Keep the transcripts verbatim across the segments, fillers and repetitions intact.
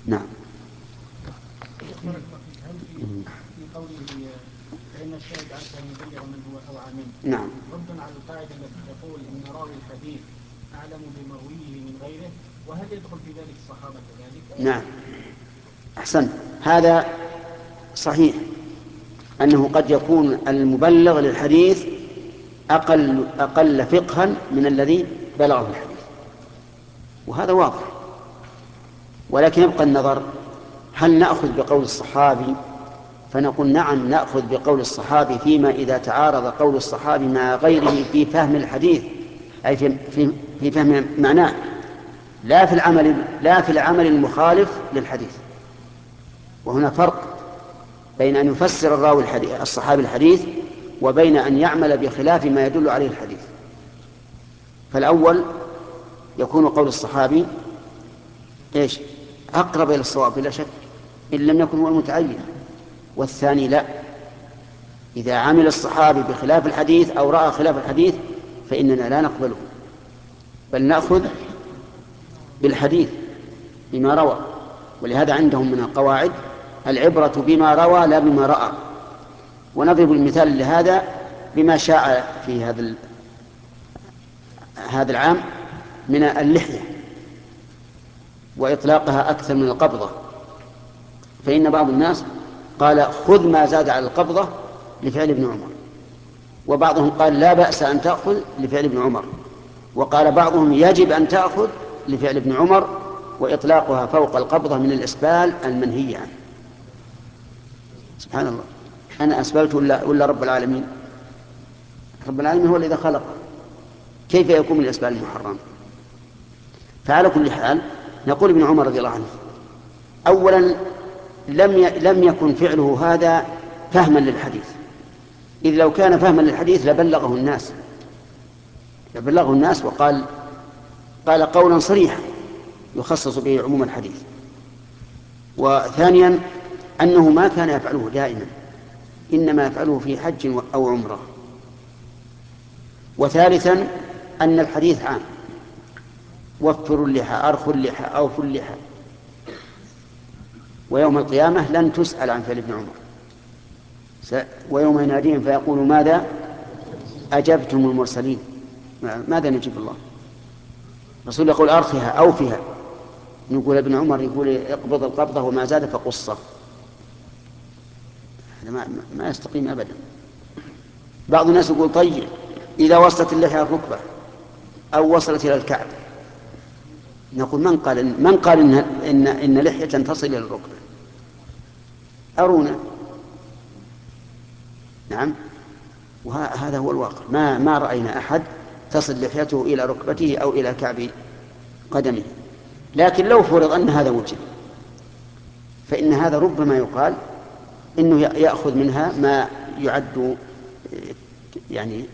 نعم. هل في في قوله فإن الشاهد عسى أن يبلغ من هو أوعى منه نعم. رد على القاعدة التي تقول إن راوي الحديث أعلم بمرويه من غيره، وهل يدخل في ذلك الصحابة كذلك؟ نعم أحسنت، هذا صحيح أنه قد يكون المبلغ للحديث أقل أقل فقها من الذي بلغه الحديث، وهذا واضح. ولكن يبقى النظر، هل نأخذ بقول الصحابي فنقول نعم نأخذ بقول الصحابي فيما إذا تعارض قول الصحابي مع غيره في فهم الحديث، أي في, في, في فهم معناه، لا في العمل لا في العمل المخالف للحديث. وهنا فرق بين أن يفسر الراوي الحديث الصحابي الحديث وبين أن يعمل بخلاف ما يدل عليه الحديث. فالأول يكون قول الصحابي إيش أقرب إلى الصواب بلا شك إن لم يكن هو المتعين، والثاني لا، إذا عمل الصحابي بخلاف الحديث أو رأى خلاف الحديث فإننا لا نقبله، بل نأخذ بالحديث بما روى. ولهذا عندهم من القواعد العبرة بما روى لا بما رأى. ونضرب المثال لهذا بما شاع في هذا هذا العام من اللحية وإطلاقها أكثر من القبضة، فإن بعض الناس قال خذ ما زاد على القبضة لفعل ابن عمر، وبعضهم قال لا بأس أن تأخذ لفعل ابن عمر، وقال بعضهم يجب أن تأخذ لفعل ابن عمر، وإطلاقها فوق القبضة من الإسبال المنهي عنه. سبحان الله، أنا أسبلت ولا, ولا رب العالمين؟ رب العالمين هو الذي خلق، كيف يكون من الإسبال المحرم؟ فعلى كل حال نقول ابن عمر رضي الله عنه أولا لم لم يكن فعله هذا فهما للحديث، إذ لو كان فهما للحديث لبلغه الناس لبلغه الناس وقال قال قولا صريحا يخصص به عموم الحديث. وثانيا أنه ما كان يفعله دائما، إنما يفعله في حج أو عمره. وثالثا أن الحديث عام، وفروا اللحى أرخوا اللحى أوفوا اللحى، ويوم القيامة لن تسأل عن فعل ابن عمر، ويوم يناديهم فيقول ماذا أجبتم المرسلين، ماذا نجيب الله؟ الرسول يقول أرخها أوفها، نقول ابن عمر يقول اقبض القبضة وما زاد فقصه. هذا ما, ما يستقيم أبدا. بعض الناس يقول طيب إذا وصلت اللحية الركبة أو وصلت إلى الكعب، نقول من قال إن, من قال إن, إن, إن لحية تصل إلى الركبة؟ أرونا. نعم، وهذا هو الواقع، ما, ما رأينا أحد تصل لحيته إلى ركبته أو إلى كعب قدمه. لكن لو فرض أن هذا وجد فإن هذا ربما يقال إنه يأخذ منها ما يعد يعني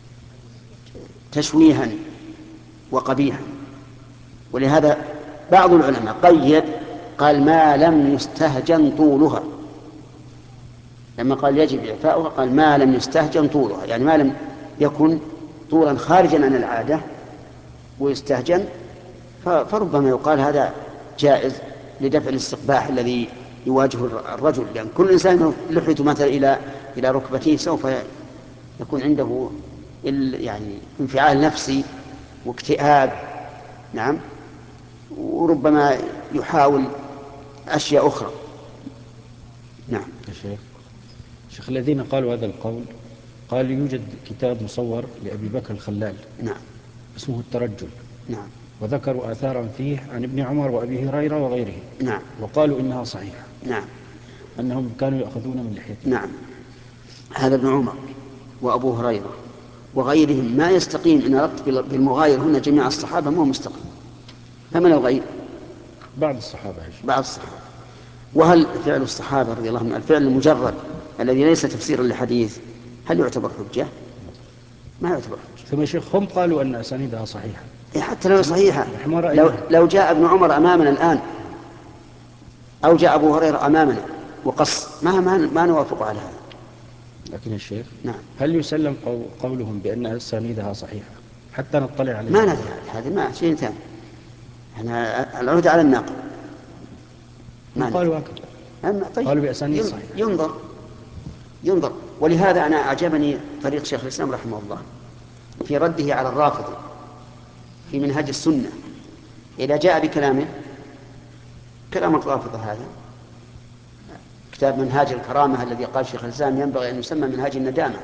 تشويها وقبيحا. ولهذا بعض العلماء قيد قال ما لم يستهجن طولها، لما قال يجب إعفاؤها قال ما لم يستهجن طولها، يعني ما لم يكن طولا خارجا عن العادة ويستهجن، فربما يقال هذا جائز لدفع الاستقباح الذي يواجه الرجل، لأن كل إنسان لحيته مثلا إلى إلى ركبته سوف يكون عنده يعني انفعال نفسي واكتئاب. نعم، وربما يحاول أشياء أخرى. نعم يا شيخ شيخ الذين قالوا هذا القول قال يوجد كتاب مصور لأبي بكر الخلال نعم اسمه الترجل، نعم وذكروا آثارا فيه عن ابن عمر وأبي هريرة وغيره، نعم وقالوا إنها صحيحة، نعم أنهم كانوا يأخذون من لحيتهم. نعم هذا ابن عمر وأبو هريرة وغيرهم ما يستقيم إن أردت بالمغاير هنا جميع الصحابة مو مستقيم. فمن الغير؟ بعض الصحابة. بعض الصحابة. وهل فعل الصحابة رضي الله عنهم الفعل المجرد الذي ليس تفسيرا لحديث هل يعتبر حجة؟ ما يعتبر حجة. ثم شيخ هم قالوا أن أسانيدها صحيحة، حتى لو صحيحة، لو, لو, لو جاء ابن عمر أمامنا الآن أو جاء أبو هريرة أمامنا وقص ما, ما, ما نوافق على هذا. لكن الشيخ نعم. هل يسلم قولهم بأن أسانيدها صحيحة حتى نطلع عليها؟ ما ندري، هذا ما شيء ثاني، احنا العهد على الناقل. ما قالوا هكذا. أما طيب قالوا بأسانيد ين- صحيحة. ينظر ينظر ولهذا أنا أعجبني طريق شيخ الإسلام رحمه الله في رده على الرافضة في منهج السنة. إذا جاء بكلامه كلام الرافضة هذا كتاب منهاج الكرامة الذي قال شيخ الإسلام ينبغي أن يسمى منهاج الندامة،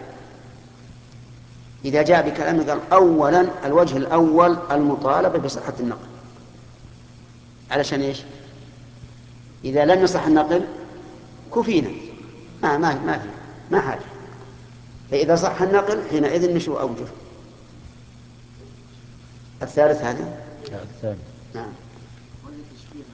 إذا جاء بكلامه قال أولا الوجه الأول المطالبة بصحة النقل، علشان إيش؟ إذا لم يصح النقل كفينا ما ما ما في ما حاجة، فإذا صح النقل حينئذ نشوء أوجه. الثالث هذا الثالث نعم.